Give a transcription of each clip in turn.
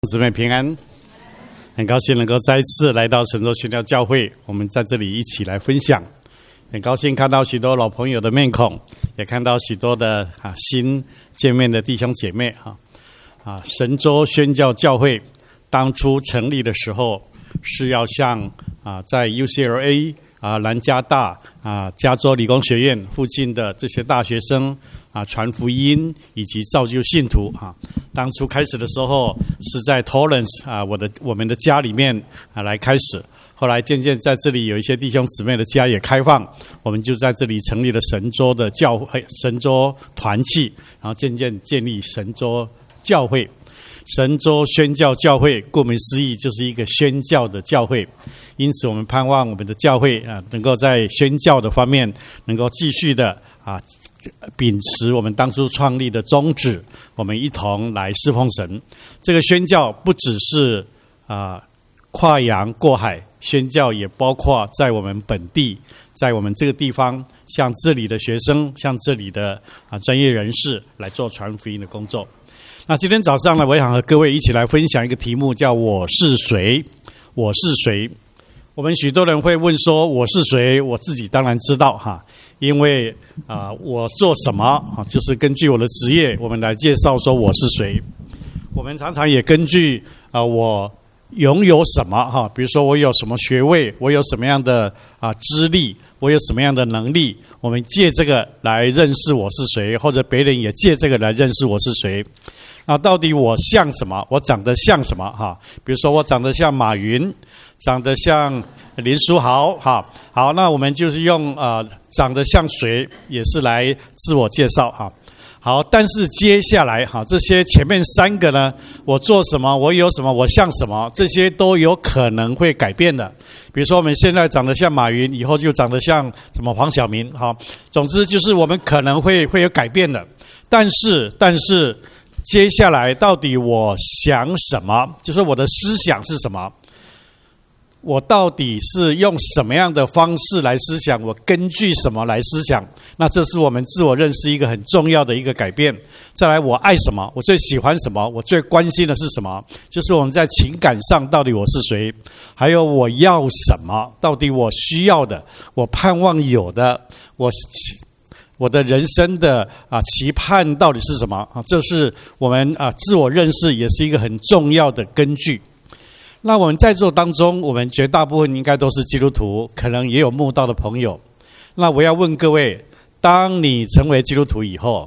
姊妹平安，很高兴能够再一次来到神州宣教教会，我们在这里一起来分享。很高兴看到许多老朋友的面孔，也看到许多的新见面的弟兄姐妹神州宣教教会当初成立的时候，是要向在 UCLA 南加大加州理工学院附近的这些大学生传福音以及造就信徒当初开始的时候是在 Torrance 我们的家里面来开始，后来渐渐在这里有一些弟兄姊妹的家也开放，我们就在这里成立了神州的教会、神州团契，然后渐渐建立神州教会。神州宣教教会顾名思义就是一个宣教的教会，因此我们盼望我们的教会能够在宣教的方面能够继续的秉持我们当初创立的宗旨，我们一同来侍奉神。这个宣教不只是跨洋过海，宣教也包括在我们本地，在我们这个地方，像这里的学生，像这里的专业人士来做传福音的工作。那今天早上呢，我想和各位一起来分享一个题目，叫我是谁？我是谁？我们许多人会问说我是谁？我自己当然知道因为我做什么就是根据我的职业，我们来介绍说我是谁。我们常常也根据我拥有什么比如说我有什么学位，我有什么样的资历，我有什么样的能力，我们借这个来认识我是谁，或者别人也借这个来认识我是谁。那到底我像什么？我长得像什么比如说我长得像马云，长得像林书豪好，那我们就是用长得像谁也是来自我介绍好，但是接下来这些前面三个呢，我做什么，我有什么，我像什么，这些都有可能会改变的。比如说我们现在长得像马云，以后就长得像什么黄晓明总之就是我们可能会有改变的。但是接下来到底我想什么，就是我的思想是什么，我到底是用什么样的方式来思想，我根据什么来思想，那这是我们自我认识一个很重要的一个改变。再来，我爱什么，我最喜欢什么，我最关心的是什么，就是我们在情感上到底我是谁，还有我要什么，到底我需要的，我盼望有的，我的人生的期盼到底是什么这是我们自我认识也是一个很重要的根据。那我们在座当中，我们绝大部分应该都是基督徒，可能也有慕道的朋友。那我要问各位，当你成为基督徒以后，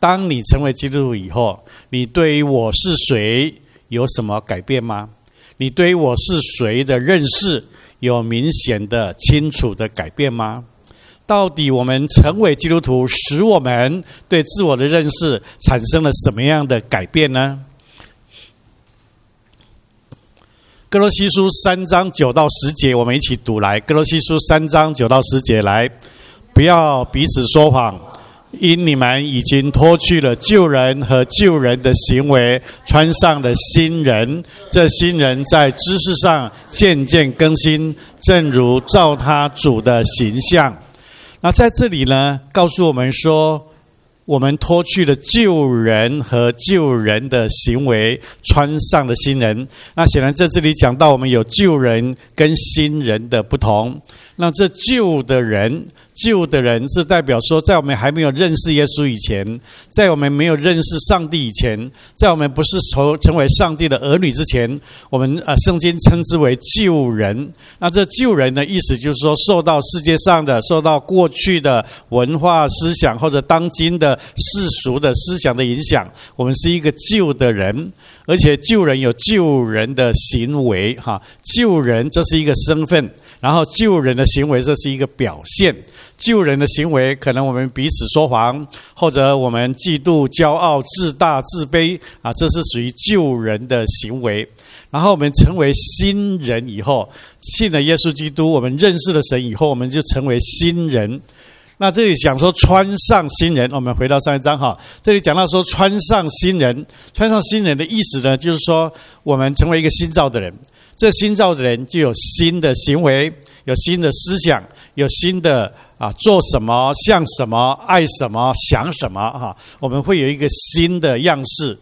你对于我是谁有什么改变吗？你对于我是谁的认识有明显的清楚的改变吗？到底我们成为基督徒，使我们对自我的认识产生了什么样的改变呢？歌罗西书3章9到10节，我们一起读来。歌罗西书3章9到10节来，不要彼此说谎，因你们已经脱去了旧人和旧人的行为，穿上了新人。这新人在知识上渐渐更新，正如照他主的形象。那在这里呢，告诉我们说，我们脱去了旧人和旧人的行为，穿上了新人。那显然在这里讲到我们有旧人跟新人的不同。那这旧的人是代表说，在我们还没有认识耶稣以前，在我们没有认识上帝以前，在我们不是成为上帝的儿女之前，我们圣经称之为旧人。那这旧人的意思就是说，受到世界上的、受到过去的文化思想或者当今的世俗的思想的影响，我们是一个旧的人。而且旧人有旧人的行为旧人这是一个身份，然后旧人的行为这是一个表现。旧人的行为可能我们彼此说谎，或者我们嫉妒、骄傲、自大、自卑这是属于旧人的行为。然后我们成为新人以后，信了耶稣基督，我们认识了神以后，我们就成为新人。那这里讲说穿上新人，我们回到上一章这里讲到说穿上新人的意思呢，就是说我们成为一个新造的人。这新造的人就有新的行为，有新的思想，有新的做什么、像什么、爱什么、想什么我们会有一个新的样式。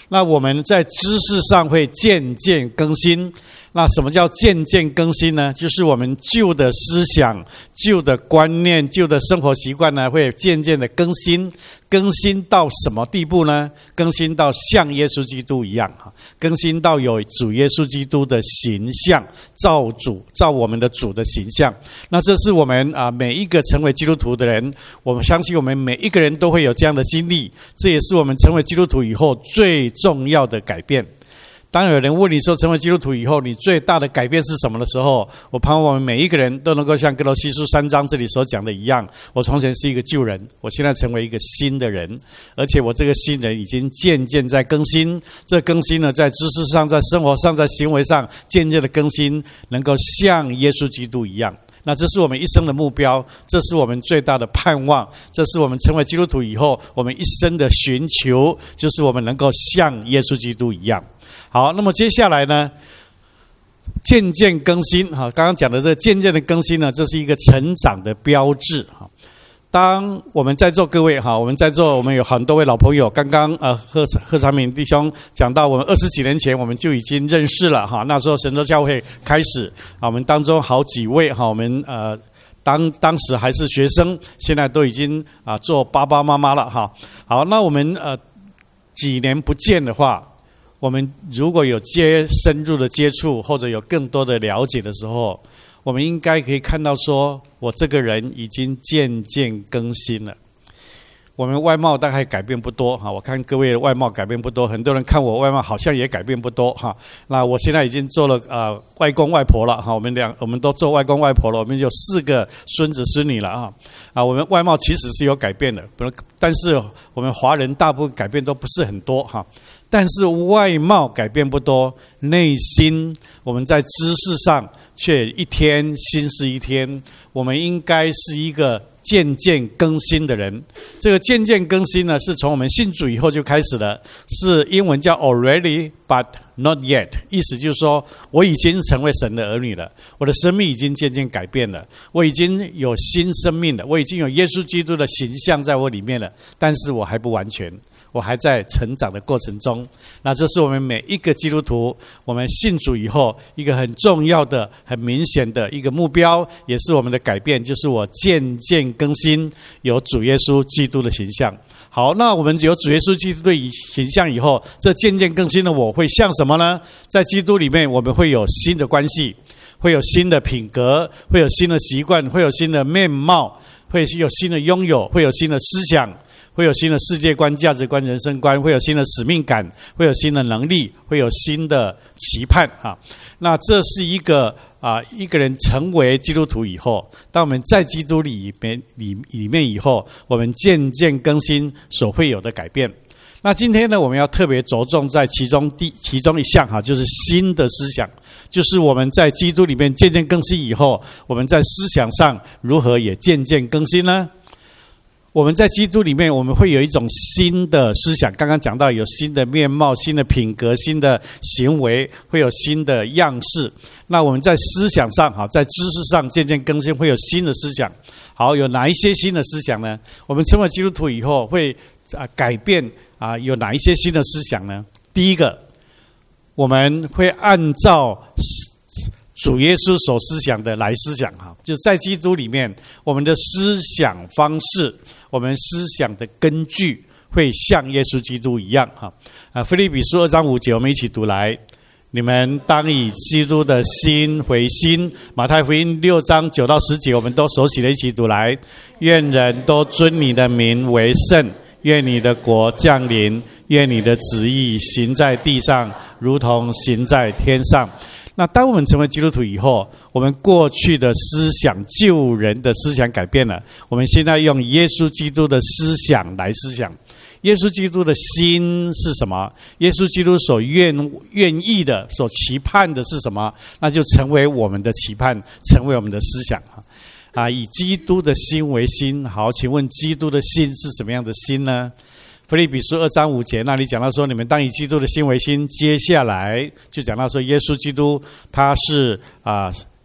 那我们在知识上会渐渐更新。那什么叫渐渐更新呢？就是我们旧的思想、旧的观念、旧的生活习惯呢，会渐渐的更新。更新到什么地步呢？更新到像耶稣基督一样，更新到有主耶稣基督的形象，照我们的主的形象。那这是我们每一个成为基督徒的人，我们相信我们每一个人都会有这样的经历，这也是我们成为基督徒以后最重要的改变。当有人问你说成为基督徒以后你最大的改变是什么的时候，我盼望我们每一个人都能够像哥罗西书3章这里所讲的一样，我从前是一个旧人，我现在成为一个新的人，而且我这个新人已经渐渐在更新。这更新呢，在知识上、在生活上、在行为上渐渐的更新，能够像耶稣基督一样。那这是我们一生的目标，这是我们最大的盼望，这是我们成为基督徒以后我们一生的寻求，就是我们能够像耶稣基督一样。好，那么接下来呢，渐渐更新，刚刚讲的这渐渐的更新呢，这是一个成长的标志。当我们在座各位，我们在座我们有很多位老朋友，刚刚贺长敏弟兄讲到，我们20几年前我们就已经认识了，那时候神州教会开始，我们当中好几位，我们当时还是学生，现在都已经做爸爸妈妈了。好，那我们几年不见的话，我们如果有深入的接触或者有更多的了解的时候，我们应该可以看到说，我这个人已经渐渐更新了。我们外貌大概改变不多，我看各位的外貌改变不多，很多人看我外貌好像也改变不多。那我现在已经做了外公外婆了，我们都做外公外婆了，我们有4个孙子孙女了。我们外貌其实是有改变的，但是我们华人大部分改变都不是很多。但是外貌改变不多，内心我们在知识上却一天新是一天。我们应该是一个渐渐更新的人。这个渐渐更新呢，是从我们信主以后就开始了，是英文叫 already but not yet， 意思就是说我已经成为神的儿女了，我的生命已经渐渐改变了，我已经有新生命了，我已经有耶稣基督的形象在我里面了，但是我还不完全，我还在成长的过程中。那这是我们每一个基督徒，我们信主以后一个很重要的、很明显的一个目标，也是我们的改变，就是我渐渐更新，有主耶稣基督的形象。好，那我们有主耶稣基督的形象以后，这渐渐更新的我会像什么呢？在基督里面，我们会有新的关系，会有新的品格，会有新的习惯，会有新的面貌，会有新的拥有，会有新的思想，会有新的世界观、价值观、人生观，会有新的使命感，会有新的能力，会有新的期盼。那这是一个人成为基督徒以后，当我们在基督里面以后，我们渐渐更新所会有的改变。那今天呢，我们要特别着重在其中一项，就是新的思想，就是我们在基督里面渐渐更新以后，我们在思想上如何也渐渐更新呢？我们在基督里面，我们会有一种新的思想，刚刚讲到有新的面貌、新的品格、新的行为，会有新的样式。那我们在思想上，在知识上渐渐更新，会有新的思想。好，有哪一些新的思想呢？我们成为基督徒以后会改变有哪一些新的思想呢？第一个，我们会按照主耶稣所思想的来思想，就在基督里面，我们的思想方式，我们思想的根据会像耶稣基督一样。腓立比书2章5节，我们一起读来：你们当以基督的心为心。马太福音6章9到10节，我们都手起的一起读来：愿人都尊你的名为圣，愿你的国降临，愿你的旨意行在地上，如同行在天上。那当我们成为基督徒以后，我们过去的思想、旧人的思想改变了，我们现在用耶稣基督的思想来思想。耶稣基督的心是什么？耶稣基督所愿意的、所期盼的是什么？那就成为我们的期盼，成为我们的思想。以基督的心为心。好，请问基督的心是什么样的心呢？腓立比书2章5节那里讲到说，你们当以基督的心为心。接下来就讲到说，耶稣基督他是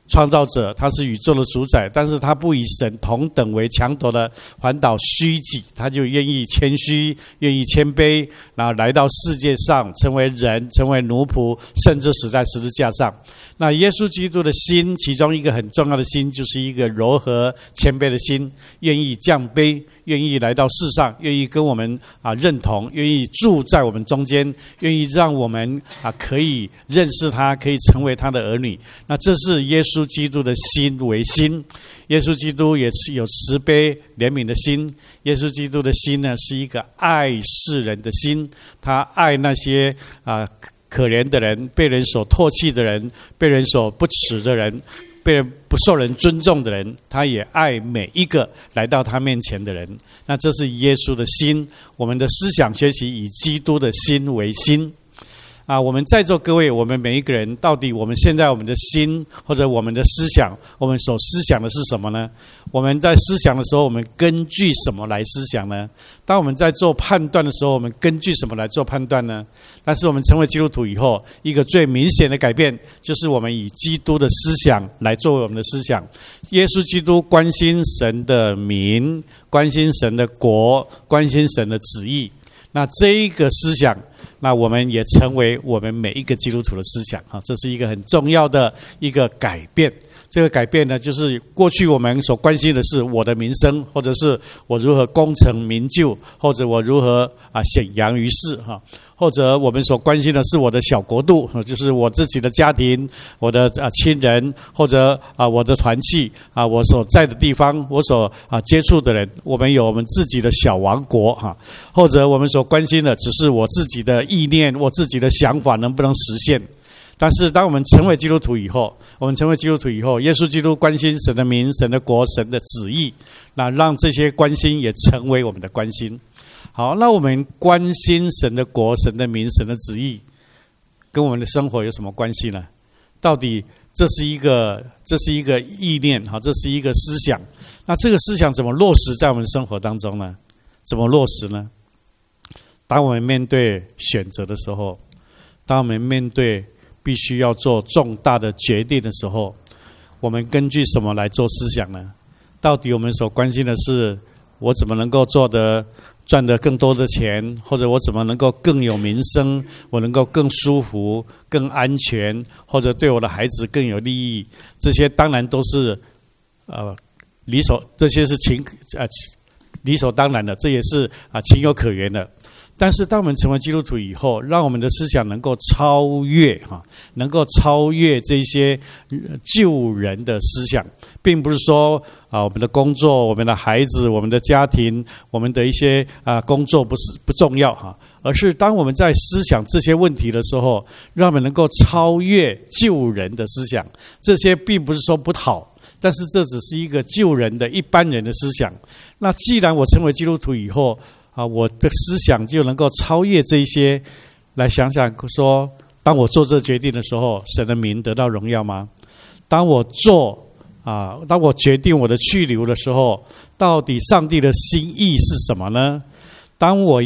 创造者，他是宇宙的主宰，但是他不以神同等为强夺的，反倒虚己，他就愿意谦虚，愿意谦卑，然后来到世界上，成为人，成为奴仆，甚至死在十字架上。那耶稣基督的心，其中一个很重要的心，就是一个柔和谦卑的心，愿意降卑，愿意来到世上，愿意跟我们认同，愿意住在我们中间，愿意让我们可以认识他，可以成为他的儿女。那这是耶稣基督的心为心。耶稣基督也是有慈悲怜悯的心。耶稣基督的心呢，是一个爱世人的心，他爱那些可怜的人，被人所唾弃的人，被人所不耻的人，被人不受人尊重的人，他也爱每一个来到他面前的人。那这是耶稣的心。我们的思想学习以基督的心为心。我们在座各位，我们每一个人，到底我们现在我们的心或者我们的思想，我们所思想的是什么呢？我们在思想的时候，我们根据什么来思想呢？当我们在做判断的时候，我们根据什么来做判断呢？但是我们成为基督徒以后，一个最明显的改变，就是我们以基督的思想来作为我们的思想。耶稣基督关心神的民，关心神的国，关心神的旨意。那这一个思想，那我们也成为我们每一个基督徒的思想，这是一个很重要的一个改变。这个改变呢，就是过去我们所关心的是我的名声，或者是我如何功成名就，或者我如何显扬于世，或者我们所关心的是我的小国度，就是我自己的家庭，我的亲人，或者我的团契，我所在的地方，我所接触的人，我们有我们自己的小王国，或者我们所关心的只是我自己的意念，我自己的想法能不能实现。但是当我们成为基督徒以后，耶稣基督关心神的民、神的国、神的旨意，那让这些关心也成为我们的关心。好，那我们关心神的国、神的民、神的旨意，跟我们的生活有什么关系呢？到底这是一个意念，这是一个思想。那这个思想怎么落实在我们生活当中呢？怎么落实呢？当我们面对选择的时候，当我们面对必须要做重大的决定的时候，我们根据什么来做思想呢？到底我们所关心的是我怎么能够赚得更多的钱，或者我怎么能够更有名声，我能够更舒服、更安全，或者对我的孩子更有利益？这些当然都是这些是理所当然的，这也是情有可原的。但是当我们成为基督徒以后，让我们的思想能够超越这些救人的思想，并不是说我们的工作、我们的孩子、我们的家庭、我们的一些工作不重要，而是当我们在思想这些问题的时候，让我们能够超越救人的思想。这些并不是说不好，但是这只是一个救人的一般人的思想。那既然我成为基督徒以后，我的思想就能够超越这一些，来想想说，当我做这决定的时候，神的名得到荣耀吗？当我决定我的去留的时候，到底上帝的心意是什么呢？当我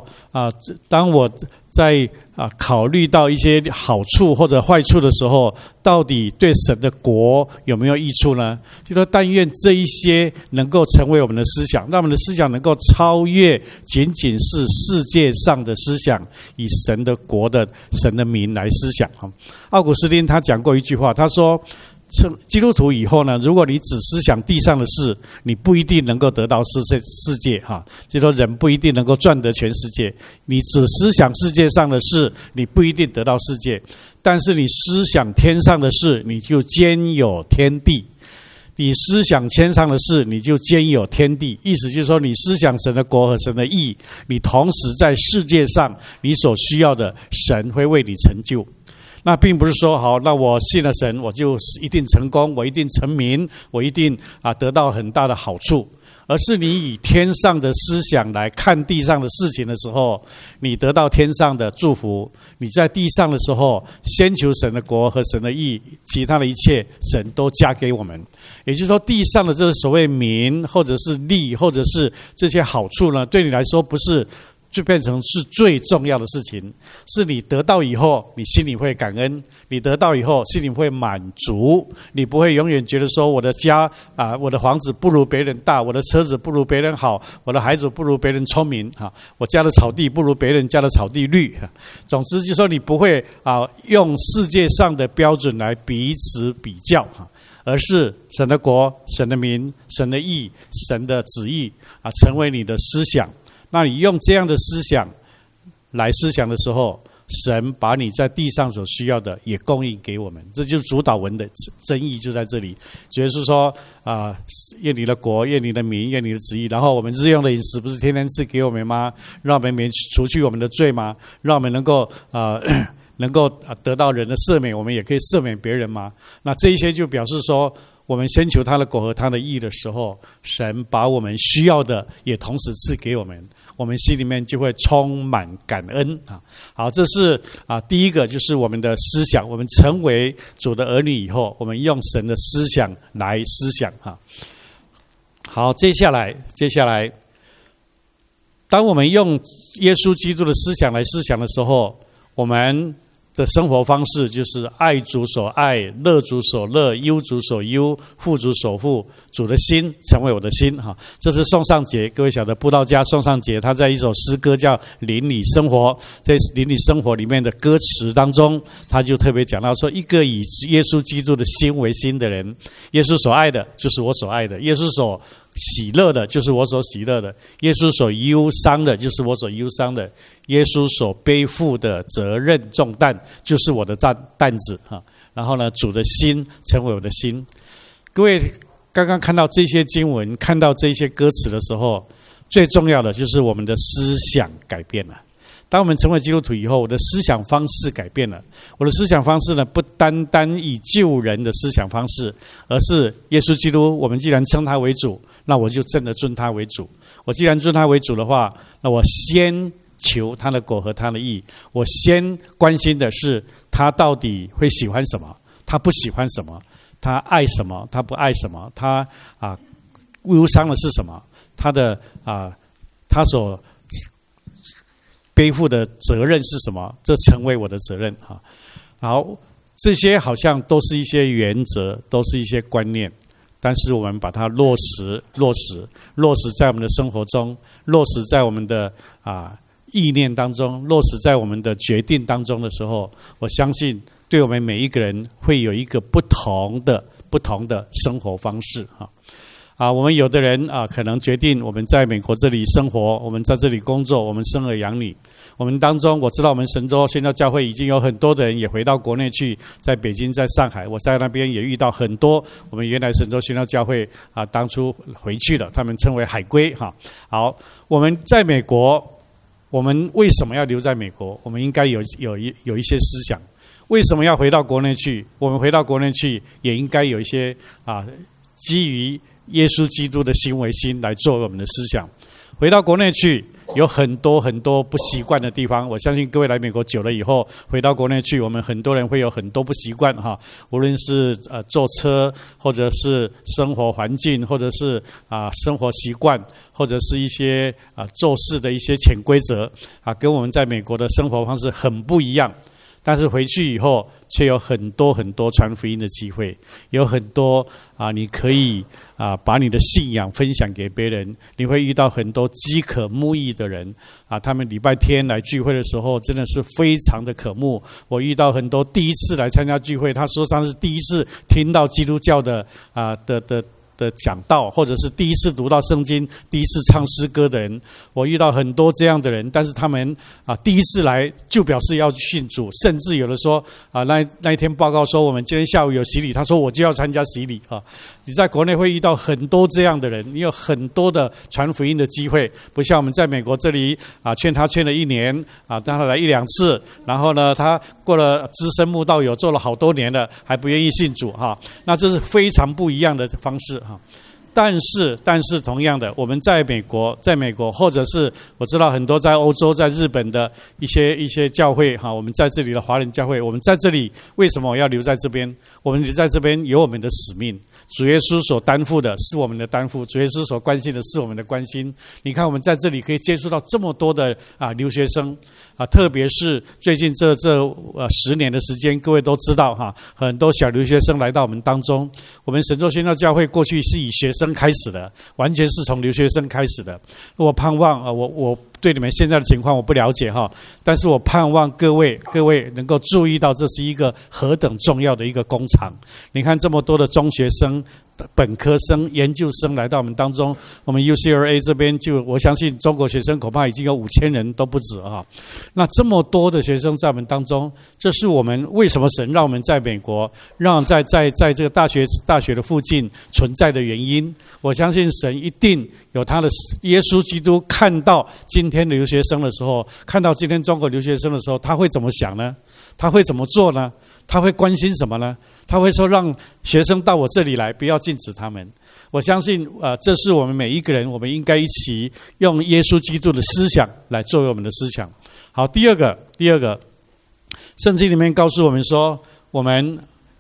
在考虑到一些好处或者坏处的时候，到底对神的国有没有益处呢？就说但愿这一些能够成为我们的思想，让我们的思想能够超越仅仅是世界上的思想，以神的国的神的名来思想。奥古斯丁他讲过一句话，他说基督徒以后呢，如果你只思想地上的事，你不一定能够得到世界就说人不一定能够赚得全世界。你只思想世界上的事，你不一定得到世界。但是你思想天上的事，你就兼有天地。你思想天上的事，你就兼有天地。意思就是说，你思想神的国和神的义，你同时在世界上你所需要的，神会为你成就。那并不是说好，那我信了神，我就一定成功，我一定成名，我一定得到很大的好处。而是你以天上的思想来看地上的事情的时候，你得到天上的祝福。你在地上的时候，先求神的国和神的义，其他的一切神都加给我们。也就是说，地上的这所谓名或者是利或者是这些好处呢，对你来说不是就变成是最重要的事情，是你得到以后，你心里会感恩，你得到以后心里会满足，你不会永远觉得说我的家我的房子不如别人大，我的车子不如别人好，我的孩子不如别人聪明我家的草地不如别人家的草地绿总之就是说你不会用世界上的标准来彼此比较而是神的国、神的民、神的义、神的旨意成为你的思想。那你用这样的思想来思想的时候，神把你在地上所需要的也供应给我们，这就是主祷文的真意就在这里。就是说愿你的国、愿你的民、愿你的旨意，然后我们日用的饮食不是天天赐给我们吗？让我们除去我们的罪吗？让我们能够得到人的赦免，我们也可以赦免别人吗？那这一些就表示说，我们先求他的国和他的义的时候，神把我们需要的也同时赐给我们，我们心里面就会充满感恩好，这是第一个，就是我们的思想。我们成为主的儿女以后，我们用神的思想来思想好，接下来，当我们用耶稣基督的思想来思想的时候，我们的生活方式就是爱主所爱，乐主所乐，忧主所忧，富主所富，主的心成为我的心这是宋尚节，各位晓得布道家宋尚节，他在一首诗歌叫《邻里生活》，在《邻里生活》里面的歌词当中，他就特别讲到说，一个以耶稣基督的心为心的人，耶稣所爱的就是我所爱的，耶稣所喜乐的就是我所喜乐的，耶稣所忧伤的就是我所忧伤的，耶稣所背负的责任重担就是我的担子然后呢，主的心成为我的心。各位刚刚看到这些经文，看到这些歌词的时候，最重要的就是我们的思想改变了。当我们成为基督徒以后，我的思想方式改变了。我的思想方式呢，不单单以救人的思想方式，而是耶稣基督，我们既然称他为主，那我就真的尊他为主。我既然尊他为主的话，那我先求他的国和他的义，我先关心的是他到底会喜欢什么，他不喜欢什么，他爱什么，他不爱什么，他忧伤的是什么，他所背负的责任是什么，这成为我的责任好，这些好像都是一些原则，都是一些观念，但是我们把它落实在我们的生活中，落实在我们的意念当中，落实在我们的决定当中的时候，我相信对我们每一个人会有一个不同的生活方式我们有的人可能决定我们在美国这里生活，我们在这里工作，我们生儿养女。我们当中，我知道我们神州宣教教会已经有很多的人也回到国内去，在北京，在上海，我在那边也遇到很多我们原来神州宣教教会当初回去了，他们称为海归好，我们在美国，我们为什么要留在美国？我们应该有一些思想。为什么要回到国内去？我们回到国内去，也应该有一些基于耶稣基督的心为心来做我们的思想。回到国内去，有很多不习惯的地方。我相信各位来美国久了以后，回到国内去，我们很多人会有很多不习惯无论是坐车，或者是生活环境，或者是生活习惯，或者是一些做事的一些潜规则跟我们在美国的生活方式很不一样。但是回去以后，却有很多传福音的机会，有很多你可以把你的信仰分享给别人。你会遇到很多饥渴慕义的人他们礼拜天来聚会的时候，真的是非常的渴慕。我遇到很多第一次来参加聚会，他说他是第一次听到基督教的讲道，或者是第一次读到圣经，第一次唱诗歌的人。我遇到很多这样的人，但是他们第一次来就表示要信主，甚至有的说那一天报告说我们今天下午有洗礼，他说我就要参加洗礼你在国内会遇到很多这样的人，你有很多的传福音的机会，不像我们在美国这里劝了1年让他来1-2次，然后呢他过了资深慕道友，做了好多年了，还不愿意信主那这是非常不一样的方式但是同样的，我们在美国，或者是我知道很多在欧洲、在日本的一些教会我们在这里的华人教会，我们在这里为什么我要留在这边？我们留在这边有我们的使命， 主耶稣所担负的是我们的担负，主耶稣所关心的是我们的关心。你看我们在这里可以接触到这么多的留学生特别是最近这10年的时间，各位都知道很多小留学生来到我们当中。我们神州宣教教会过去是以学生开始的，完全是从留学生开始的。我盼望我对你们现在的情况我不了解但是我盼望各位能够注意到，这是一个何等重要的一个工厂。你看这么多的中学生、本科生、研究生来到我们当中，我们 UCLA 这边我相信中国学生恐怕已经有5000人都不止那这么多的学生在我们当中，这是我们为什么神让我们在美国，让在这个大学的附近存在的原因。我相信神一定有他的耶稣基督看到今天的留学生的时候，看到今天中国留学生的时候，他会怎么想呢？他会怎么做呢？他会关心什么呢？他会说让学生到我这里来，不要禁止他们。我相信这是我们每一个人，我们应该一起用耶稣基督的思想来作为我们的思想。好，第二个，圣经里面告诉我们说，我们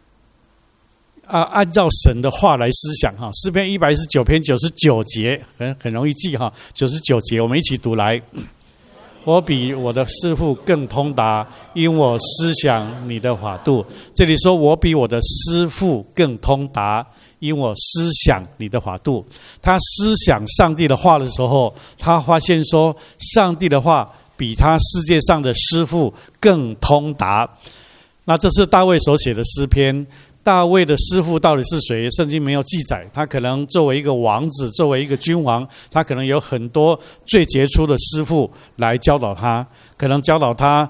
按照神的话来思想诗篇119篇99节，很容易记99节，我们一起读来。我比我的师父更通达，因我思想你的法度。这里说我比我的师父更通达，因我思想你的法度。他思想上帝的话的时候，他发现说上帝的话比他世界上的师父更通达。那这是大卫所写的诗篇。大卫的师父到底是谁？圣经没有记载。他可能作为一个王子，作为一个君王，他可能有很多最杰出的师父来教导他，可能教导他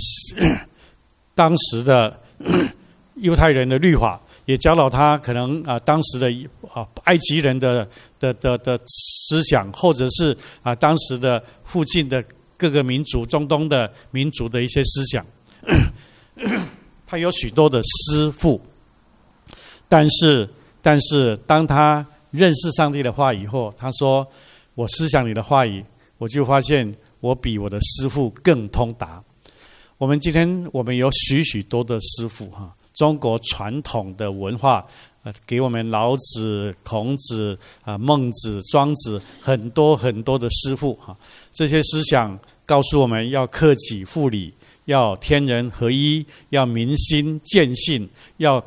当时的犹太人的律法，也教导他可能当时的埃及人的思想，或者是当时的附近的各个民族、中东的民族的一些思想。他有许多的师父。但是当他认识上帝的话以后，他说我思想你的话语，我就发现我比我的师父更通达。今天我们有许多的师父中国传统的文化给我们老子、孔子孟子、庄子很多很多的师父这些思想告诉我们要克己复礼，要天人合一，要民心见性，要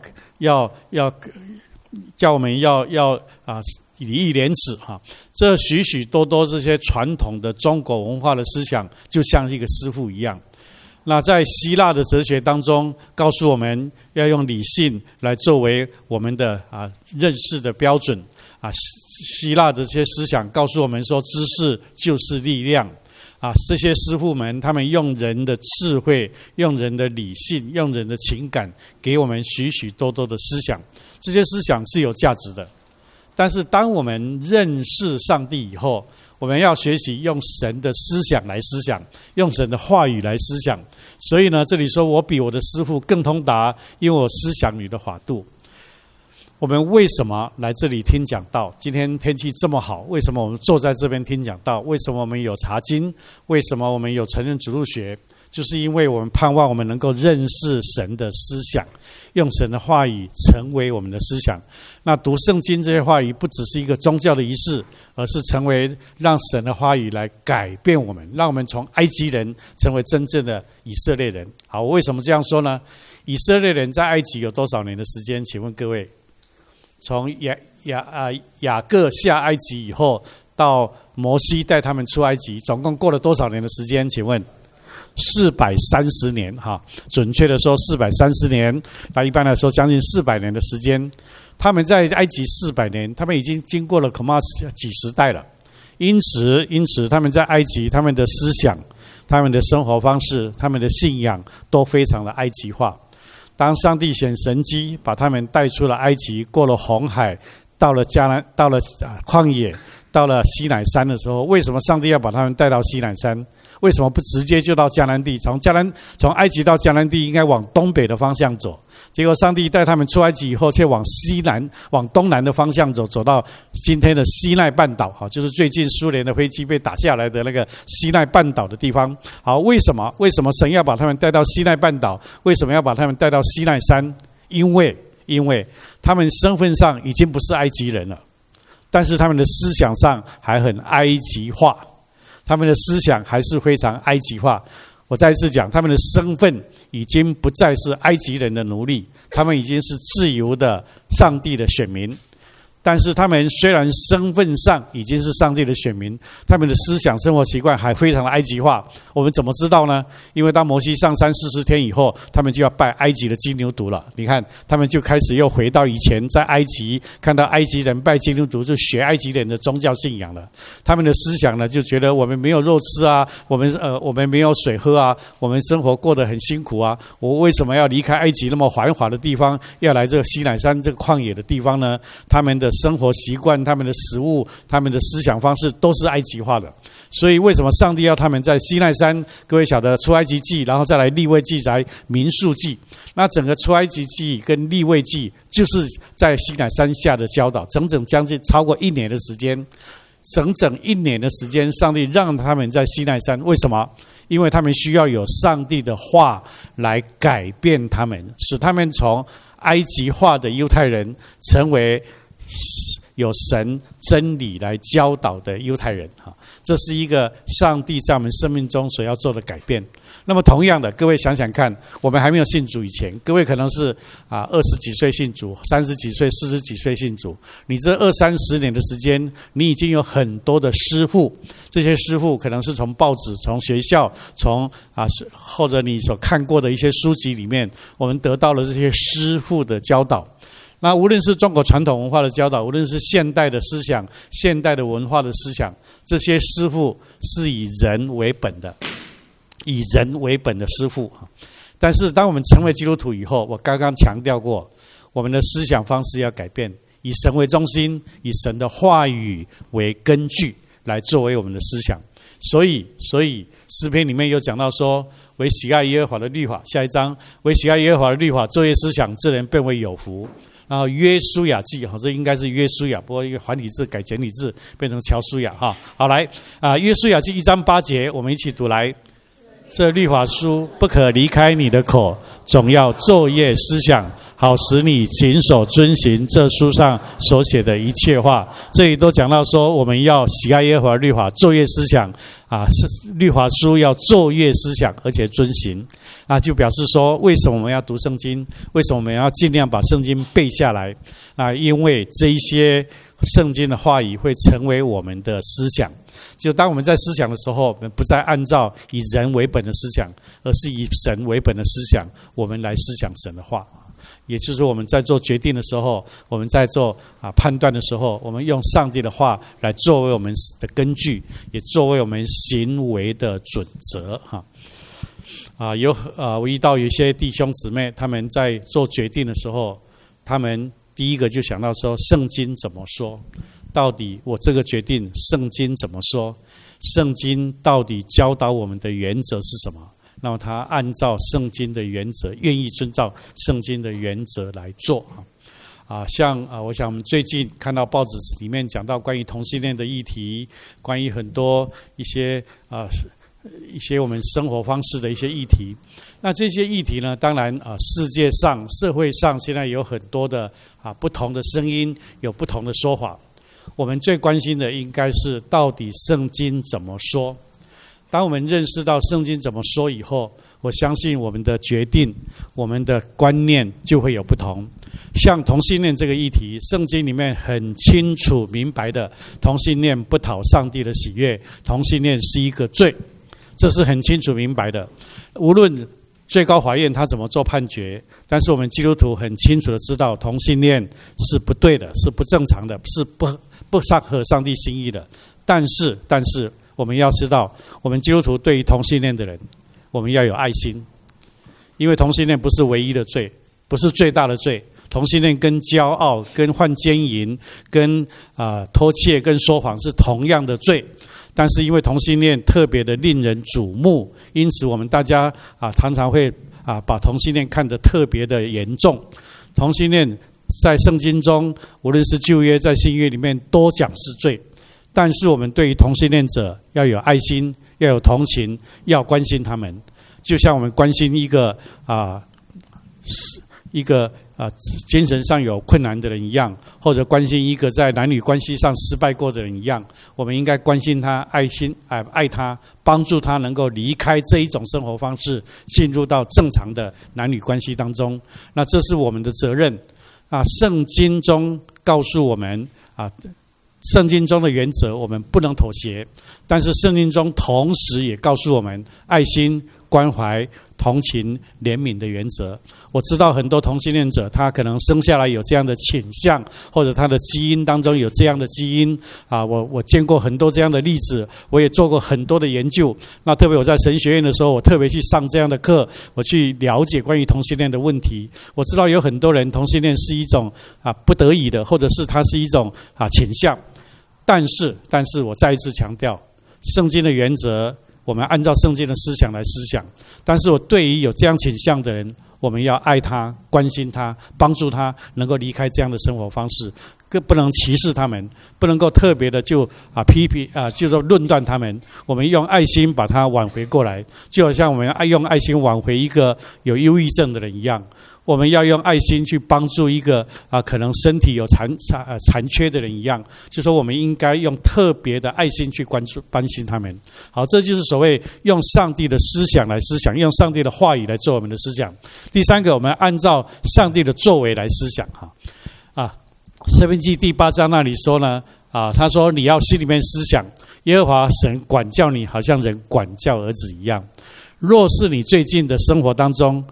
叫我们要礼义廉耻这许多这些传统的中国文化的思想，就像一个师父一样。那在希腊的哲学当中，告诉我们要用理性来作为我们的认识的标准希腊的这些思想告诉我们说，知识就是力量这些师父们他们用人的智慧，用人的理性，用人的情感，给我们许多的思想。这些思想是有价值的。但是当我们认识上帝以后，我们要学习用神的思想来思想，用神的话语来思想。所以呢，这里说我比我的师父更通达，因为我思想你的法度。我们为什么来这里听讲道？今天天气这么好，为什么我们坐在这边听讲道？为什么我们有查经？为什么我们有承认主路学？就是因为我们盼望我们能够认识神的思想，用神的话语成为我们的思想。那读圣经这些话语不只是一个宗教的仪式，而是成为让神的话语来改变我们，让我们从埃及人成为真正的以色列人。好，我为什么这样说呢？以色列人在埃及有多少年的时间？请问各位，从雅各下埃及以后，到摩西带他们出埃及，总共过了多少年的时间？请问430年准确的说430年，那一般来说将近400年的时间。他们在埃及400年，他们已经经过了恐怕几十代了。因此他们在埃及，他们的思想、他们的生活方式、他们的信仰都非常的埃及化。当上帝显神迹，把他们带出了埃及，过了红海，到了旷野，到了西乃山的时候，为什么上帝要把他们带到西乃山？为什么不直接就到迦南地？从埃及到迦南地应该往东北的方向走，结果上帝带他们出埃及以后，却往东南的方向走，走到今天的西奈半岛，就是最近苏联的飞机被打下来的那个西奈半岛的地方。好，为什么神要把他们带到西奈半岛？为什么要把他们带到西奈山？因为因为他们身份上已经不是埃及人了，但是他们的思想上还很埃及化，他们的思想还是非常埃及化。我再一次讲，他们的身份已经不再是埃及人的奴隶，他们已经是自由的上帝的选民。但是他们虽然身份上已经是上帝的选民，他们的思想生活习惯还非常的埃及化。我们怎么知道呢？因为当摩西上山40天以后，他们就要拜埃及的金牛犊了。你看，他们就开始又回到以前在埃及看到埃及人拜金牛犊，就学埃及人的宗教信仰了。他们的思想呢，就觉得我们没有肉吃啊，我们没有水喝啊，我们生活过得很辛苦啊，我为什么要离开埃及那么繁华的地方，要来这个西乃山这个旷野的地方呢？他们的生活习惯、他们的食物、他们的思想方式都是埃及化的。所以为什么上帝要他们在西奈山？各位晓得出埃及记，然后再来利未记，来民数记。那整个出埃及记跟利未记就是在西乃山下的教导，整整将近超过1年的时间。整整1年的时间，上帝让他们在西奈山。为什么？因为他们需要有上帝的话来改变他们，使他们从埃及化的犹太人成为有神真理来教导的犹太人。这是一个上帝在我们生命中所要做的改变。那么同样的，各位想想看，我们还没有信主以前，各位可能是20几岁信主，30几岁、40几岁信主，你这20-30年的时间，你已经有很多的师父，这些师父可能是从报纸、从学校、或者你所看过的一些书籍里面，我们得到了这些师父的教导。那无论是中国传统文化的教导，无论是现代的思想、现代的文化的思想，这些师父是以人为本的，以人为本的师父。但是当我们成为基督徒以后，我刚刚强调过，我们的思想方式要改变，以神为中心，以神的话语为根据来作为我们的思想。所以诗篇里面有讲到说，为喜爱耶和华的律法，下一章，为喜爱耶和华的律法，昼夜思想，这人便为有福。然后约书亚记，这应该是约书亚，不过因为繁体字改简体字变成乔书亚。好，来约书亚记1章8节，我们一起读来。这律法书不可离开你的口，总要昼夜思想，好使你谨守遵行这书上所写的一切话。这里都讲到说，我们要喜爱耶和华律法，昼夜思想律法书要昼夜思想，而且遵行。就表示说，为什么我们要读圣经？为什么我们要尽量把圣经背下来？因为这一些圣经的话语会成为我们的思想。就当我们在思想的时候，我们不再按照以人为本的思想，而是以神为本的思想，我们来思想神的话。也就是说，我们在做决定的时候，我们在做判断的时候，我们用上帝的话来作为我们的根据，也作为我们行为的准则。我遇到有一些弟兄姊妹，他们在做决定的时候，他们第一个就想到说，圣经怎么说？到底我这个决定，圣经怎么说？圣经到底教导我们的原则是什么？那么他按照圣经的原则，愿意遵照圣经的原则来做。我想我们最近看到报纸里面讲到关于同性恋的议题，关于很多一些我们生活方式的一些议题。那这些议题呢，当然世界上、社会上现在有很多的不同的声音，有不同的说法。我们最关心的应该是到底圣经怎么说。当我们认识到圣经怎么说以后，我相信我们的决定、我们的观念就会有不同。像同性恋这个议题，圣经里面很清楚明白的，同性恋不讨上帝的喜悦，同性恋是一个罪，这是很清楚明白的。无论最高法院他怎么做判决，但是我们基督徒很清楚的知道，同性恋是不对的，是不正常的，是不合上帝心意的。但是我们要知道，我们基督徒对于同性恋的人，我们要有爱心，因为同性恋不是唯一的罪，不是最大的罪。同性恋跟骄傲、跟犯奸淫、跟偷窃、跟说谎是同样的罪，但是因为同性恋特别的令人瞩目，因此我们大家常常会把同性恋看得特别的严重。同性恋在圣经中，无论是旧约在新约里面都讲是罪，但是我们对于同性恋者要有爱心，要有同情，要关心他们，就像我们关心一个一个精神上有困难的人一样，或者关心一个在男女关系上失败过的人一样，我们应该关心他、爱他，帮助他能够离开这一种生活方式，进入到正常的男女关系当中。那这是我们的责任。圣经中告诉我们圣经中的原则我们不能妥协，但是圣经中同时也告诉我们爱心、关怀、同情、怜悯的原则。我知道很多同性恋者他可能生下来有这样的倾向，或者他的基因当中有这样的基因我见过很多这样的例子，我也做过很多的研究。那特别我在神学院的时候，我特别去上这样的课，我去了解关于同性恋的问题。我知道有很多人同性恋是一种不得已的，或者是它是一种倾向。但是我再一次强调，圣经的原则我们按照圣经的思想来思想。但是我对于有这样倾向的人，我们要爱他、关心他、帮助他能够离开这样的生活方式，更不能歧视他们，不能够特别的就批评就是论断他们。我们用爱心把他挽回过来，就好像我们用爱心挽回一个有忧郁症的人一样。我们要用爱心去帮助一个可能身体有残缺的人一样，就说我们应该用特别的爱心去关心他们。好，这就是所谓用上帝的思想来思想，用上帝的话语来做我们的思想。第三个，我们按照上帝的作为来思想申命记第8章那里说呢他说你要心里面思想，耶和华神管教你，好像人管教儿子一样。若是你最近的生活当中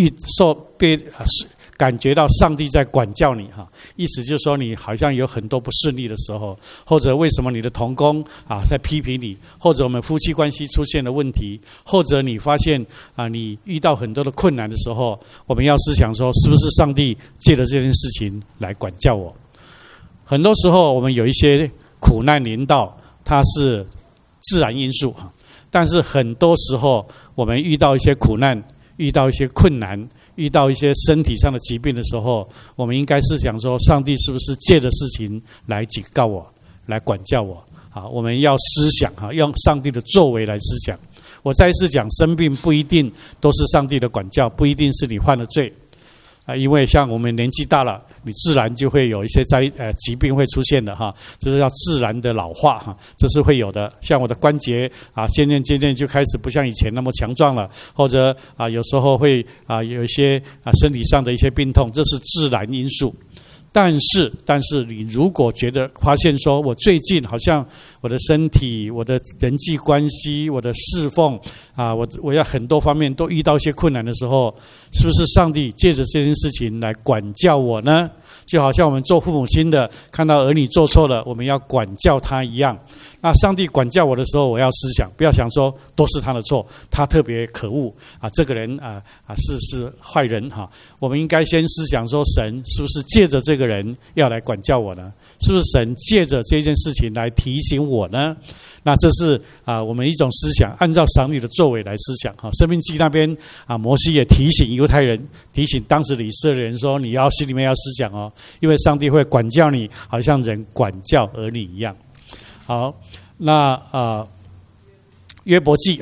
感觉到上帝在管教你意思就是说你好像有很多不顺利的时候，或者为什么你的同工在批评你，或者我们夫妻关系出现了问题，或者你发现你遇到很多的困难的时候，我们要思想说是不是上帝借着这件事情来管教我。很多时候我们有一些苦难临到，它是自然因素但是很多时候我们遇到一些苦难，遇到一些困难，遇到一些身体上的疾病的时候，我们应该是想说上帝是不是借着事情来警告我，来管教我我们要思想用上帝的作为来思想。我再一次讲，生病不一定都是上帝的管教，不一定是你犯了罪因为像我们年纪大了，你自然就会有一些疾病会出现的这是叫自然的老化这是会有的。像我的关节渐渐就开始不像以前那么强壮了，或者有时候会有一些身体上的一些病痛，这是自然因素。但是你如果发现说我最近好像我的身体、我的人际关系、我的侍奉我要很多方面都遇到一些困难的时候，是不是上帝借着这件事情来管教我呢？就好像我们做父母亲的看到儿女做错了，我们要管教他一样。那上帝管教我的时候，我要思想，不要想说都是他的错，他特别可恶这个人是坏人我们应该先思想说，神是不是借着这个人要来管教我呢？是不是神借着这件事情来提醒我呢？那这是我们一种思想，按照上帝的作为来思想申命记那边摩西也提醒犹太人，提醒当时的以色列人说，你要心里面要思想因为上帝会管教你，好像人管教儿女一样。好，那约伯记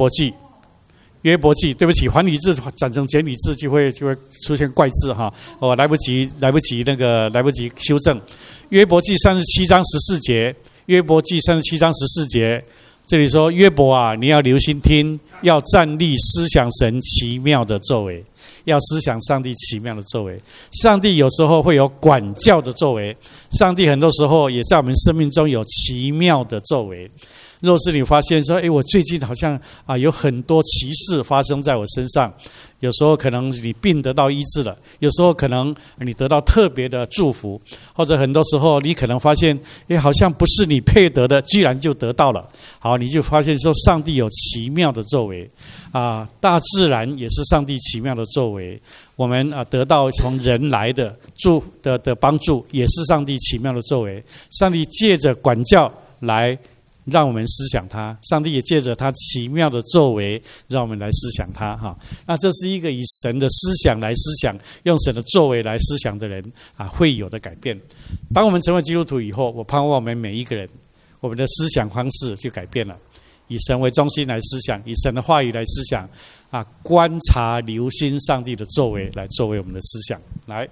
对不起，繁体字转成简体字就会出现怪字我来不及修正。约伯记37章14节，约伯记37章14节，这里说约伯你要留心听，要站立思想神奇妙的作为，要思想上帝奇妙的作为。上帝有时候会有管教的作为，上帝很多时候也在我们生命中有奇妙的作为。若是你发现说我最近好像有很多奇事发生在我身上，有时候可能你病得到医治了，有时候可能你得到特别的祝福，或者很多时候你可能发现好像不是你配得的，居然就得到了。好，你就发现说上帝有奇妙的作为大自然也是上帝奇妙的作为。我们得到从人来的的帮助，也是上帝奇妙的作为。上帝借着管教来让我们思想他，上帝也借着他奇妙的作为让我们来思想他那这是一个以神的思想来思想，用神的作为来思想的人会有的改变。当我们成为基督徒以后，我盼望我们每一个人，我们的思想方式就改变了，以神为中心来思想，以神的话语来思想观察留心上帝的作为，来作为我们的思想。来，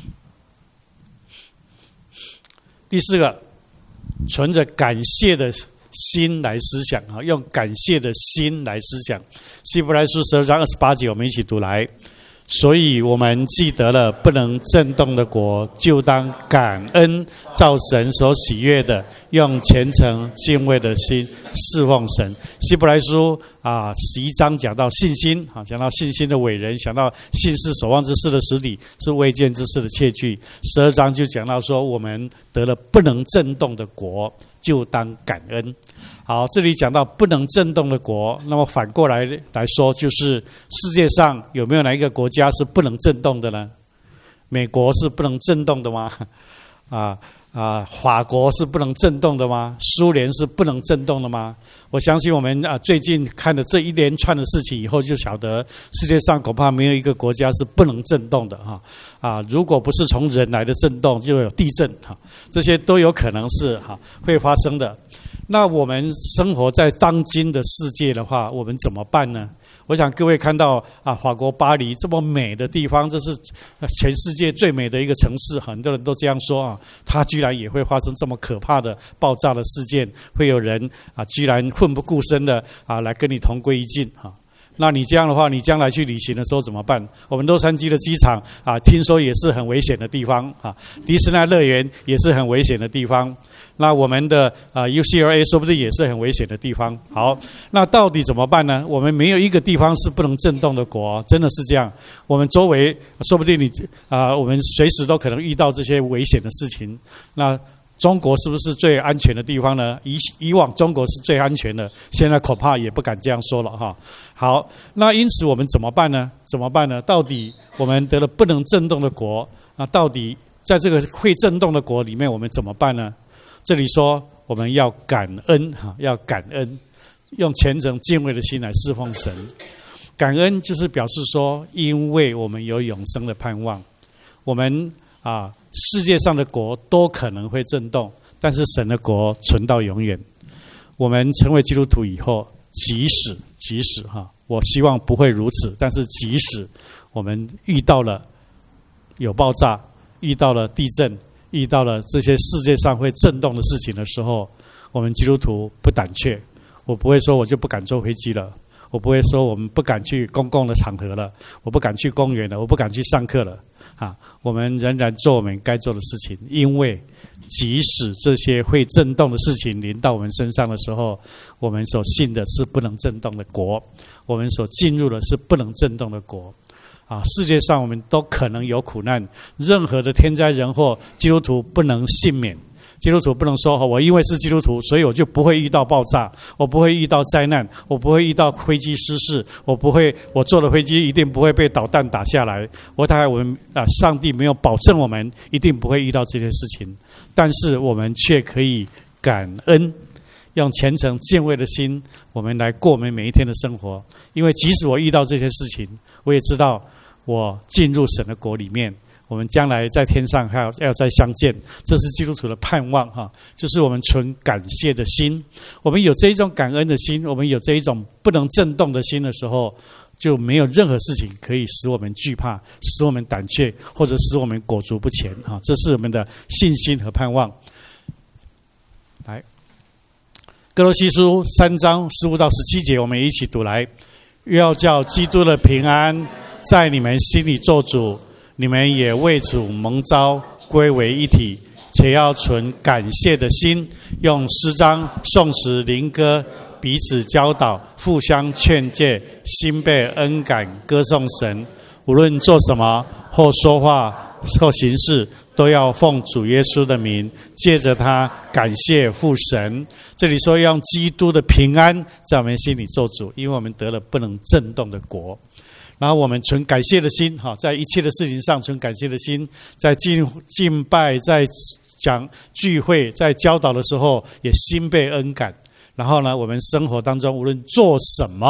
第四个，存着感谢的心来思想，用感谢的心来思想。希伯来书12章28节，我们一起读来。所以我们既得了不能震动的国，就当感恩，照神所喜悦的，用虔诚敬畏的心侍奉神。希伯来书11章讲到信心，讲到信心的伟人，讲到信是所望之事的实底，是未见之事的确据。12章就讲到说，我们得了不能震动的国，就当感恩。好，这里讲到不能震动的国，那么反过来说，就是世界上有没有哪一个国家是不能震动的呢？美国是不能震动的吗？法国是不能震动的吗？苏联是不能震动的吗？我相信我们最近看的这一连串的事情以后，就晓得世界上恐怕没有一个国家是不能震动的如果不是从人来的震动，就有地震这些都有可能是会发生的。那我们生活在当今的世界的话，我们怎么办呢？我想各位看到法国巴黎这么美的地方，这是全世界最美的一个城市，很多人都这样说它居然也会发生这么可怕的爆炸的事件，会有人居然奋不顾身的来跟你同归于尽那你这样的话，你将来去旅行的时候怎么办？我们洛杉矶的机场听说也是很危险的地方迪士尼乐园也是很危险的地方。那我们的UCLA 说不定也是很危险的地方。好，那到底怎么办呢？我们没有一个地方是不能震动的国，真的是这样。我们周围说不定我们随时都可能遇到这些危险的事情。那中国是不是最安全的地方呢？以往中国是最安全的，现在恐怕也不敢这样说了好，那因此我们怎么办呢？到底我们得了不能震动的国，到底在这个会震动的国里面，我们怎么办呢？这里说我们要感恩要感恩，用虔诚敬畏的心来侍奉神。感恩就是表示说，因为我们有永生的盼望，我们世界上的国都可能会震动，但是神的国存到永远。我们成为基督徒以后，即使我希望不会如此，但是即使我们遇到了有爆炸，遇到了地震，遇到了这些世界上会震动的事情的时候，我们基督徒不胆怯。我不会说我就不敢坐飞机了，我不会说我们不敢去公共的场合了，我不敢去公园了，我不敢去上课了我们仍然做我们该做的事情，因为即使这些会震动的事情临到我们身上的时候，我们所信的是不能震动的国，我们所进入的是不能震动的国世界上我们都可能有苦难，任何的天灾人祸，基督徒不能幸免。基督徒不能说我因为是基督徒，所以我就不会遇到爆炸，我不会遇到灾难，我不会遇到飞机失事，我坐的飞机一定不会被导弹打下来。我们上帝没有保证我们一定不会遇到这些事情，但是我们却可以感恩，用虔诚敬畏的心，我们来过我们每一天的生活。因为即使我遇到这些事情，我也知道我进入神的国里面，我们将来在天上还要再相见，这是基督徒的盼望就是我们存感谢的心。我们有这一种感恩的心，我们有这一种不能震动的心的时候，就没有任何事情可以使我们惧怕，使我们胆怯，或者使我们裹足不前这是我们的信心和盼望。来，哥罗西书3章15到17节，我们一起读来。要叫基督的平安在你们心里做主，你们也为主蒙召归为一体，且要存感谢的心，用诗章颂词灵歌彼此教导，互相劝诫，心被恩感歌颂神。无论做什么，或说话，或行事，都要奉主耶稣的名，借着他感谢父神。这里说用基督的平安在我们心里做主，因为我们得了不能震动的国。然后我们存感谢的心在一切的事情上存感谢的心，在敬拜，在讲聚会，在教导的时候也心被恩感。然后呢，我们生活当中无论做什么，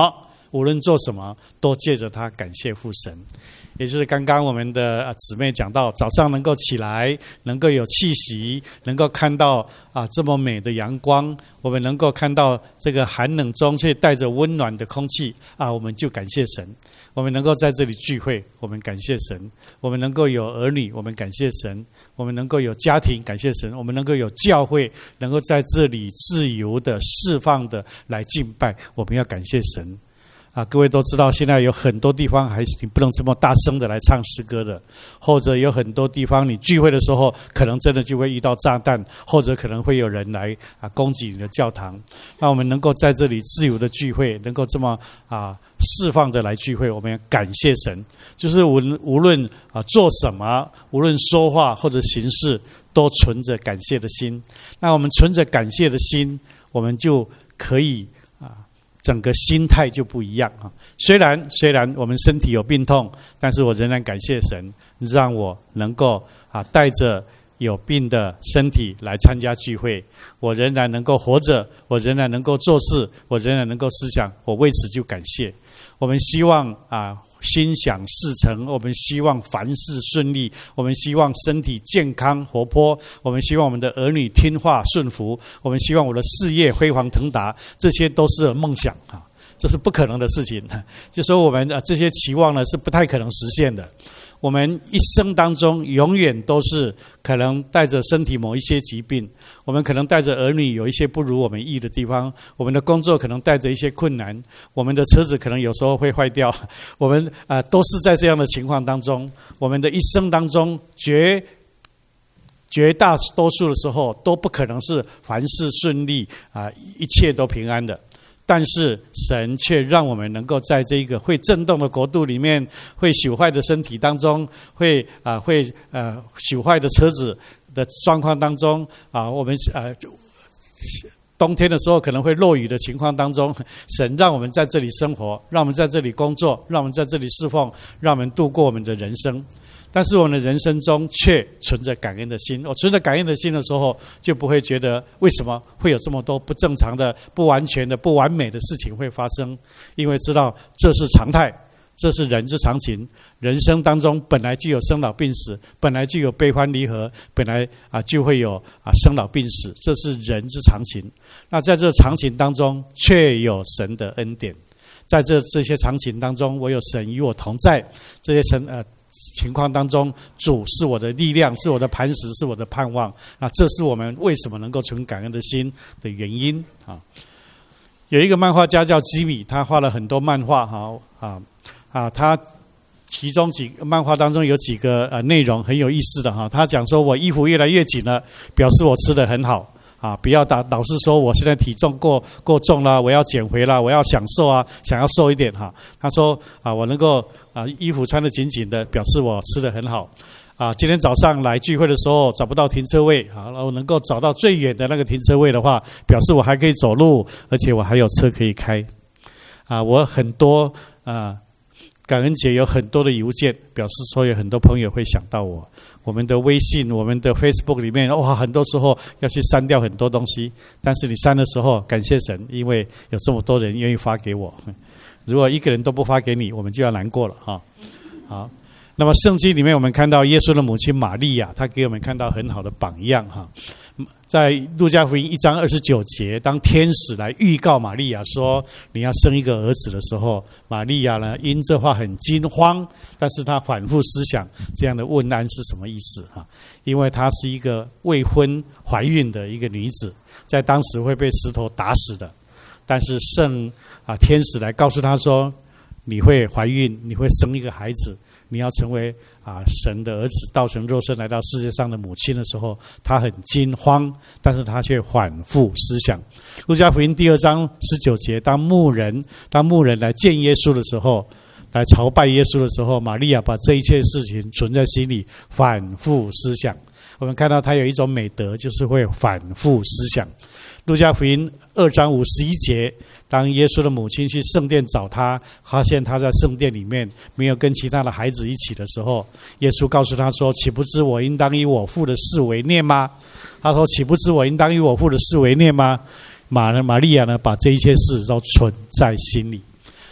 无论做什么，都借着它感谢父神。也就是刚刚我们的姊妹讲到，早上能够起来，能够有气息，能够看到这么美的阳光，我们能够看到这个寒冷中却带着温暖的空气我们就感谢神。我们能够在这里聚会，我们感谢神；我们能够有儿女，我们感谢神；我们能够有家庭，感谢神；我们能够有教会，能够在这里自由的、释放的来敬拜，我们要感谢神。各位都知道，现在有很多地方你不能这么大声的来唱诗歌的，或者有很多地方你聚会的时候，可能真的就会遇到炸弹，或者可能会有人来攻击你的教堂。那我们能够在这里自由的聚会，能够这么释放的来聚会，我们要感谢神。就是无论做什么，无论说话或者行事，都存着感谢的心。那我们存着感谢的心，我们就可以整个心态就不一样虽然我们身体有病痛，但是我仍然感谢神，让我能够带着有病的身体来参加聚会，我仍然能够活着，我仍然能够做事，我仍然能够思想，我为此就感谢。我们希望心想事成，我们希望凡事顺利，我们希望身体健康活泼，我们希望我们的儿女听话顺服，我们希望我的事业辉煌腾达，这些都是梦想这是不可能的事情。就说我们这些期望呢是不太可能实现的。我们一生当中永远都是可能带着身体某一些疾病，我们可能带着儿女有一些不如我们意的地方，我们的工作可能带着一些困难，我们的车子可能有时候会坏掉，我们都是在这样的情况当中。我们的一生当中绝大多数的时候都不可能是凡事顺利一切都平安的。但是神却让我们能够在这个会震动的国度里面，会朽坏的身体当中，会朽坏的车子的状况当中我们冬天的时候可能会落雨的情况当中，神让我们在这里生活，让我们在这里工作，让我们在这里侍奉，让我们度过我们的人生。但是我们的人生中却存着感恩的心，我存着感恩的心的时候，就不会觉得为什么会有这么多不正常的、不完全的、不完美的事情会发生，因为知道这是常态，这是人之常情。人生当中本来就有生老病死，本来就有悲欢离合，本来就会有生老病死，这是人之常情。那在这常情当中，却有神的恩典。在这些常情当中，我有神与我同在。这些情况当中，主是我的力量，是我的磐石，是我的盼望。那这是我们为什么能够存感恩的心的原因有一个漫画家叫吉米，他画了很多漫画他其中漫画当中有几个内容很有意思的他讲说，我衣服越来越紧了，表示我吃得很好不要老是说我现在体重过重了，我要减回了，我要想要瘦一点他说我能够衣服穿得紧紧的，表示我吃得很好今天早上来聚会的时候找不到停车位我能够找到最远的那个停车位的话，表示我还可以走路，而且我还有车可以开我很多感恩节有很多的邮件，表示说有很多朋友会想到我。我们的微信、我们的 Facebook 里面很多时候要去删掉很多东西，但是你删的时候感谢神，因为有这么多人愿意发给我。如果一个人都不发给你，我们就要难过了好，那么圣经里面我们看到耶稣的母亲玛利亚，她给我们看到很好的榜样在路加福音1章29节，当天使来预告玛利亚说你要生一个儿子的时候，玛利亚呢因这话很惊慌，但是她反复思想这样的问安是什么意思因为她是一个未婚怀孕的一个女子，在当时会被石头打死的，但是天使来告诉她说你会怀孕，你会生一个孩子，你要成为神的儿子，道成肉身来到世界上的母亲的时候，他很惊慌，但是他却反复思想。路加福音2章19节，当牧人来见耶稣的时候，来朝拜耶稣的时候，玛利亚把这一切事情存在心里，反复思想。我们看到他有一种美德，就是会反复思想。路加福音2章51节，当耶稣的母亲去圣殿找他，发现他在圣殿里面没有跟其他的孩子一起的时候，耶稣告诉他说，岂不知我应当以我父的事为念吗？他说，岂不知我应当以我父的事为念吗？玛利亚呢，把这一切事都存在心里。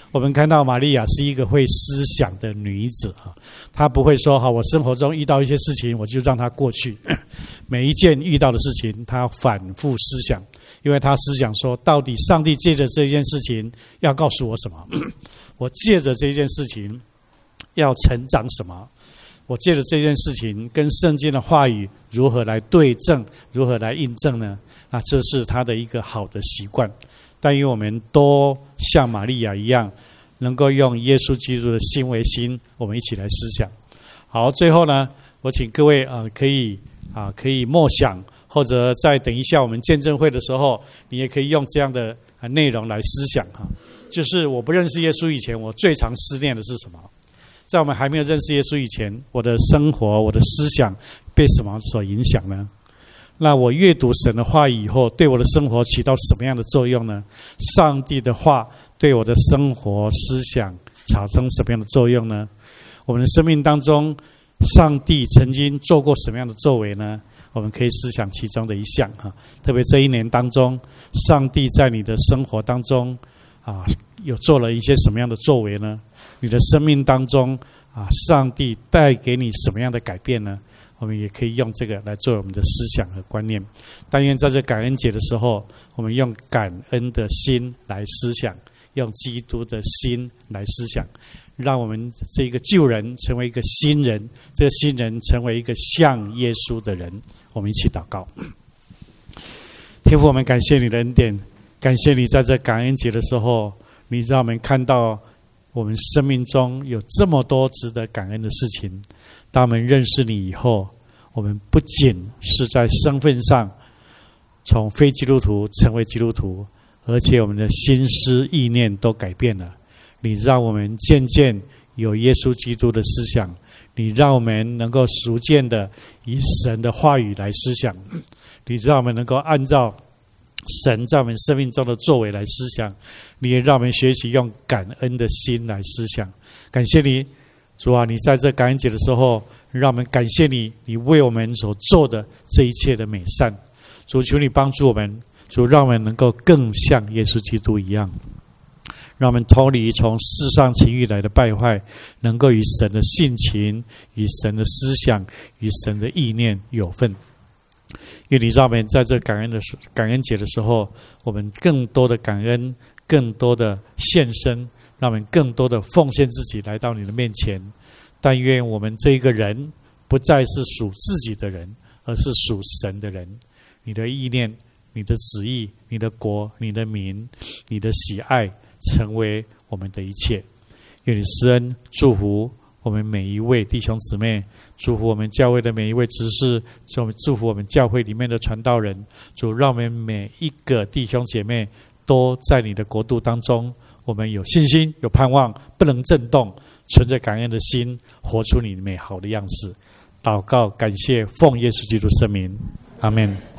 我们看到玛利亚是一个会思想的女子啊，她不会说好，我生活中遇到一些事情我就让它过去，每一件遇到的事情她反复思想，因为她思想说，到底上帝借着这件事情要告诉我什么？我借着这件事情要成长什么？我借着这件事情跟圣经的话语如何来对证，如何来印证呢？那这是她的一个好的习惯。但愿我们都像玛利亚一样，能够用耶稣基督的心为心，我们一起来思想。好，最后呢，我请各位可以默想，或者在等一下我们见证会的时候，你也可以用这样的内容来思想哈。就是我不认识耶稣以前，我最常思念的是什么？在我们还没有认识耶稣以前，我的生活、我的思想被什么所影响呢？那我阅读神的话语以后，对我的生活起到什么样的作用呢？上帝的话对我的生活、思想产生什么样的作用呢？我们的生命当中，上帝曾经做过什么样的作为呢？我们可以思想其中的一项哈。特别这一年当中，上帝在你的生活当中有做了一些什么样的作为呢？你的生命当中上帝带给你什么样的改变呢？我们也可以用这个来做我们的思想和观念。但愿在这感恩节的时候，我们用感恩的心来思想，用基督的心来思想，让我们这个旧人成为一个新人，这个新人成为一个像耶稣的人。我们一起祷告。天父，我们感谢你的恩典，感谢你在这感恩节的时候，你让我们看到我们生命中有这么多值得感恩的事情。当我们认识你以后，我们不仅是在身份上从非基督徒成为基督徒，而且我们的心思意念都改变了。你让我们渐渐有耶稣基督的思想，你让我们能够逐渐的以神的话语来思想，你让我们能够按照神在我们生命中的作为来思想，你也让我们学习用感恩的心来思想。感谢你，主啊，你在这感恩节的时候，让我们感谢你，你为我们所做的这一切的美善。主，求你帮助我们，主，让我们能够更像耶稣基督一样，让我们脱离从世上情欲来的败坏，能够与神的性情、与神的思想、与神的意念有份。愿你让我们在这感恩节的时候，我们更多的感恩，更多的献身，让我们更多的奉献自己来到你的面前。但愿我们这一个人不再是属自己的人，而是属神的人。你的意念、你的旨意、你的国、你的民、你的喜爱成为我们的一切。愿你施恩祝福我们每一位弟兄姊妹，祝福我们教会的每一位执事，祝福我们教会里面的传道人。主，让我们每一个弟兄姐妹都在你的国度当中，我们有信心、有盼望，不能震动，存着感恩的心，活出你美好的样式。祷告感谢，奉耶稣基督圣名，阿们。